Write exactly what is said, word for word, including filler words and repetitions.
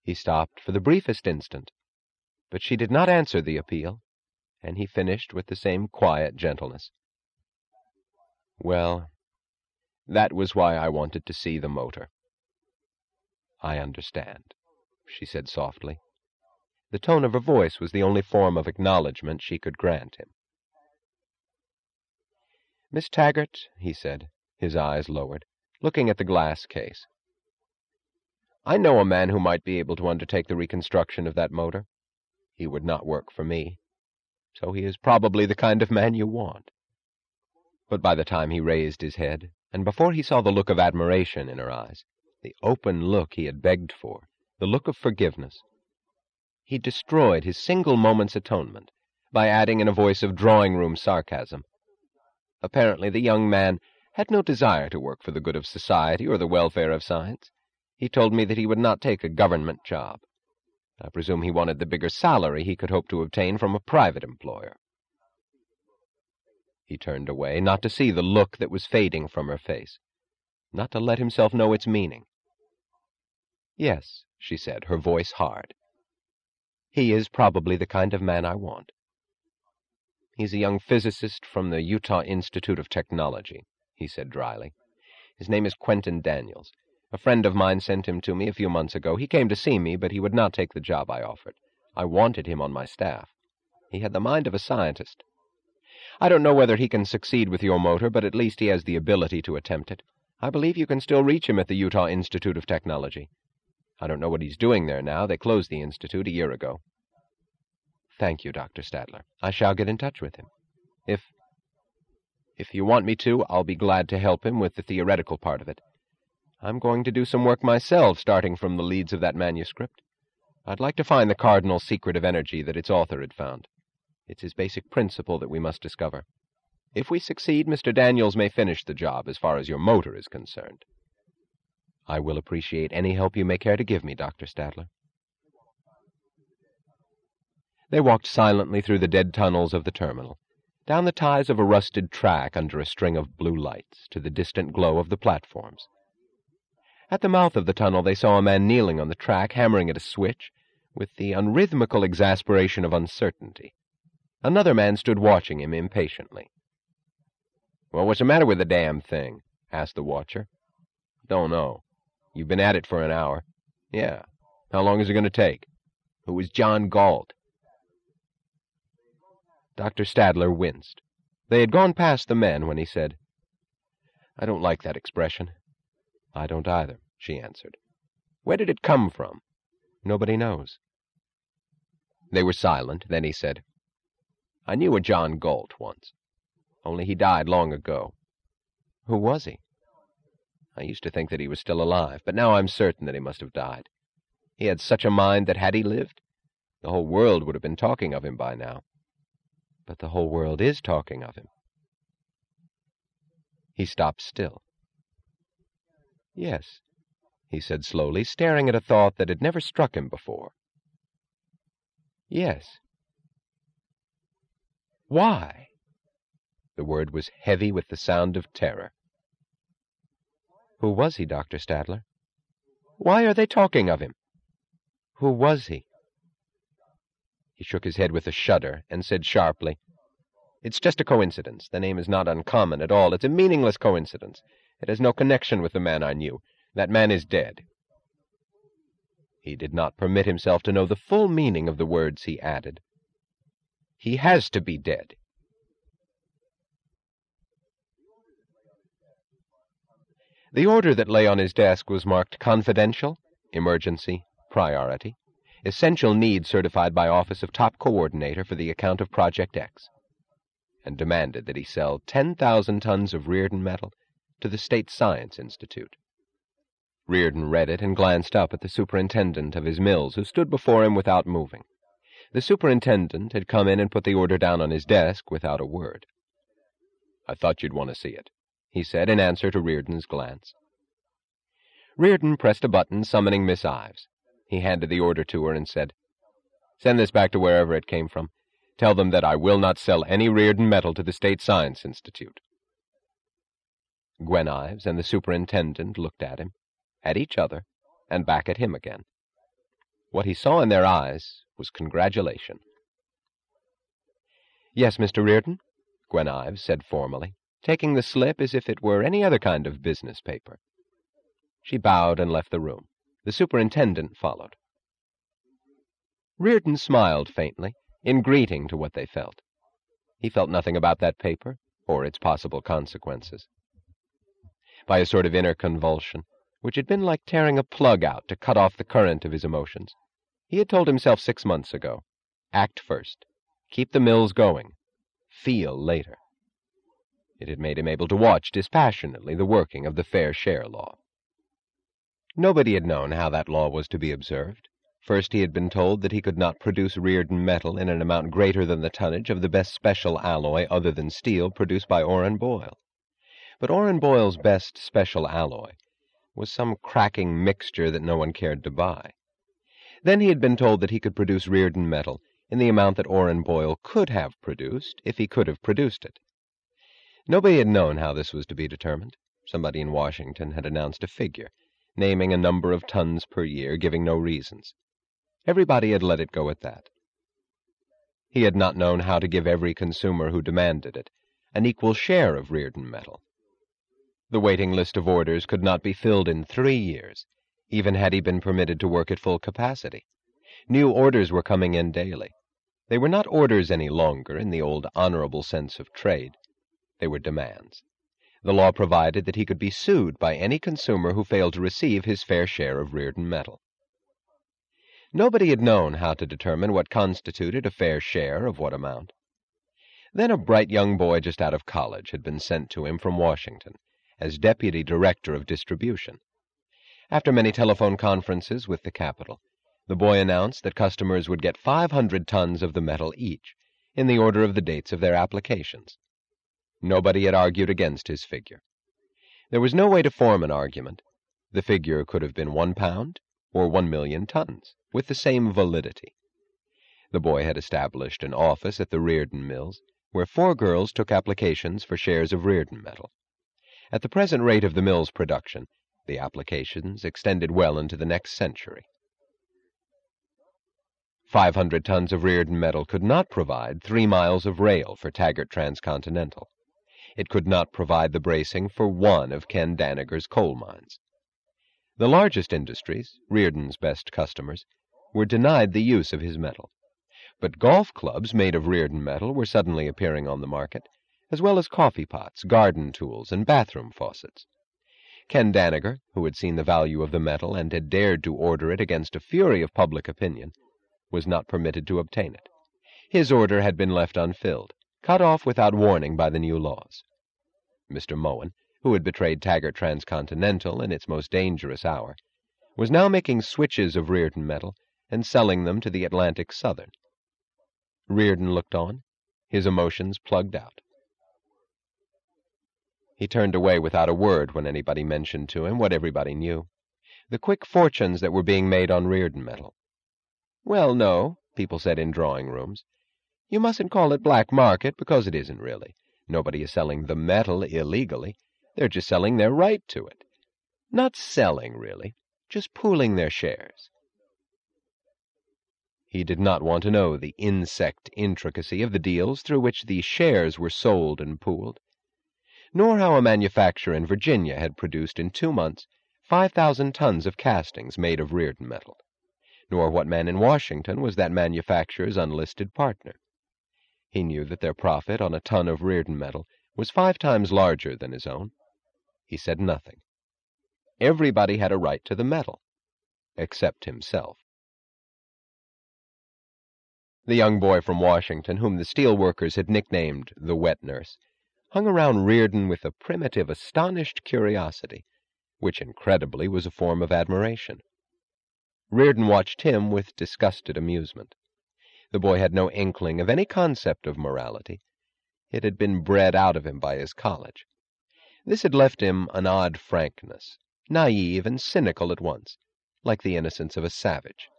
He stopped for the briefest instant, but she did not answer the appeal, and he finished with the same quiet gentleness. Well, that was why I wanted to see the motor. I understand, she said softly. The tone of her voice was the only form of acknowledgment she could grant him. Miss Taggart, he said, his eyes lowered, looking at the glass case. I know a man who might be able to undertake the reconstruction of that motor. He would not work for me, so he is probably the kind of man you want. But by the time he raised his head, and before he saw the look of admiration in her eyes, the open look he had begged for, the look of forgiveness, he destroyed his single moment's atonement by adding in a voice of drawing-room sarcasm, apparently the young man had no desire to work for the good of society or the welfare of science. He told me that he would not take a government job. I presume he wanted the bigger salary he could hope to obtain from a private employer. He turned away, not to see the look that was fading from her face, not to let himself know its meaning. Yes, she said, her voice hard. He is probably the kind of man I want. He's a young physicist from the Utah Institute of Technology, he said dryly. His name is Quentin Daniels. A friend of mine sent him to me a few months ago. He came to see me, but he would not take the job I offered. I wanted him on my staff. He had the mind of a scientist. I don't know whether he can succeed with your motor, but at least he has the ability to attempt it. I believe you can still reach him at the Utah Institute of Technology. I don't know what he's doing there now. They closed the institute a year ago. Thank you, Doctor Stadler. I shall get in touch with him. If... If you want me to, I'll be glad to help him with the theoretical part of it. I'm going to do some work myself, starting from the leads of that manuscript. I'd like to find the cardinal secret of energy that its author had found. It's his basic principle that we must discover. If we succeed, Mister Daniels may finish the job as far as your motor is concerned. I will appreciate any help you may care to give me, Doctor Stadler. They walked silently through the dead tunnels of the terminal, down the ties of a rusted track under a string of blue lights, to the distant glow of the platforms. At the mouth of the tunnel they saw a man kneeling on the track, hammering at a switch, with the unrhythmical exasperation of uncertainty. Another man stood watching him impatiently. "Well, what's the matter with the damn thing?" asked the watcher. "Don't know. You've been at it for an hour." "Yeah. How long is it going to take?" "Who is John Galt?" Doctor Stadler winced. They had gone past the men when he said, "I don't like that expression." "I don't either," she answered. "Where did it come from?" "Nobody knows." They were silent. Then he said, "I knew a John Galt once, only he died long ago." "Who was he?" "I used to think that he was still alive, but now I'm certain that he must have died. He had such a mind that had he lived, the whole world would have been talking of him by now." "But the whole world is talking of him." He stopped still. "Yes," he said slowly, staring at a thought that had never struck him before. "Yes." "Why?" The word was heavy with the sound of terror. "Who was he, Doctor Stadler?" "Why are they talking of him?" "Who was he?" He shook his head with a shudder and said sharply, "It's just a coincidence. The name is not uncommon at all. It's a meaningless coincidence. It has no connection with the man I knew. That man is dead." He did not permit himself to know the full meaning of the words he added. "He has to be dead." The order that lay on his desk was marked Confidential, Emergency, Priority, Essential Need certified by Office of Top Coordinator for the account of Project X, and demanded that he sell ten thousand tons of Reardon metal to the State Science Institute. Reardon read it and glanced up at the superintendent of his mills, who stood before him without moving. The superintendent had come in and put the order down on his desk without a word. "I thought you'd want to see it," he said in answer to Reardon's glance. Reardon pressed a button summoning Miss Ives. He handed the order to her and said, "Send this back to wherever it came from. Tell them that I will not sell any Reardon metal to the State Science Institute." Gwen Ives and the superintendent looked at him, at each other, and back at him again. What he saw in their eyes was congratulation. "Yes, Mister Reardon," Gwen Ives said formally, taking the slip as if it were any other kind of business paper. She bowed and left the room. The superintendent followed. Reardon smiled faintly, in greeting to what they felt. He felt nothing about that paper, or its possible consequences. By a sort of inner convulsion, which had been like tearing a plug out to cut off the current of his emotions, he had told himself six months ago, act first, keep the mills going, feel later. It had made him able to watch dispassionately the working of the fair share law. Nobody had known how that law was to be observed. First, he had been told that he could not produce Reardon metal in an amount greater than the tonnage of the best special alloy other than steel produced by Orren Boyle. But Orren Boyle's best special alloy was some cracking mixture that no one cared to buy. Then he had been told that he could produce Reardon metal in the amount that Orren Boyle could have produced if he could have produced it. Nobody had known how this was to be determined. Somebody in Washington had announced a figure, naming a number of tons per year, giving no reasons. Everybody had let it go at that. He had not known how to give every consumer who demanded it an equal share of Reardon metal. The waiting list of orders could not be filled in three years, even had he been permitted to work at full capacity. New orders were coming in daily. They were not orders any longer in the old honorable sense of trade. They were demands. The law provided that he could be sued by any consumer who failed to receive his fair share of Reardon metal. Nobody had known how to determine what constituted a fair share of what amount. Then a bright young boy just out of college had been sent to him from Washington as Deputy Director of Distribution. After many telephone conferences with the capital, the boy announced that customers would get five hundred tons of the metal each, in the order of the dates of their applications. Nobody had argued against his figure. There was no way to form an argument. The figure could have been one pound or one million tons, with the same validity. The boy had established an office at the Reardon Mills, where four girls took applications for shares of Reardon metal. At the present rate of the mill's production, the applications extended well into the next century. Five hundred tons of Reardon metal could not provide three miles of rail for Taggart Transcontinental. It could not provide the bracing for one of Ken Daniger's coal mines. The largest industries, Reardon's best customers, were denied the use of his metal. But golf clubs made of Reardon metal were suddenly appearing on the market, as well as coffee pots, garden tools, and bathroom faucets. Ken Daniger, who had seen the value of the metal and had dared to order it against a fury of public opinion, was not permitted to obtain it. His order had been left unfilled, cut off without warning by the new laws. Mister Moen, who had betrayed Taggart Transcontinental in its most dangerous hour, was now making switches of Reardon metal and selling them to the Atlantic Southern. Reardon looked on, his emotions plugged out. He turned away without a word when anybody mentioned to him what everybody knew, the quick fortunes that were being made on Reardon metal. Well, no, people said in drawing rooms. You mustn't call it black market, because it isn't really. Nobody is selling the metal illegally. They're just selling their right to it. Not selling, really, just pooling their shares. He did not want to know the insect intricacy of the deals through which the shares were sold and pooled, nor how a manufacturer in Virginia had produced in two months five thousand tons of castings made of Reardon metal, nor what man in Washington was that manufacturer's unlisted partner. He knew that their profit on a ton of Reardon metal was five times larger than his own. He said nothing. Everybody had a right to the metal, except himself. The young boy from Washington, whom the steel workers had nicknamed the wet nurse, hung around Reardon with a primitive, astonished curiosity, which incredibly was a form of admiration. Reardon watched him with disgusted amusement. The boy had no inkling of any concept of morality. It had been bred out of him by his college. This had left him an odd frankness, naive and cynical at once, like the innocence of a savage.